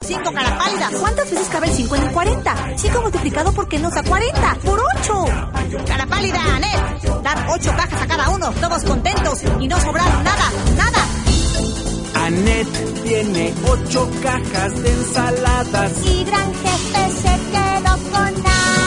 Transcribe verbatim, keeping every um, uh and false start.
cinco, cara pálida. ¿Cuántas veces cabe el cinco en el cuarenta? cinco multiplicado por qué nos da cuarenta. ¡Por ocho! Cara pálida, Anet. Dar ocho cajas a cada uno, todos contentos y no sobrar nada, nada. Anet tiene ocho cajas de ensaladas. Y Gran Jefe se quedó con nada.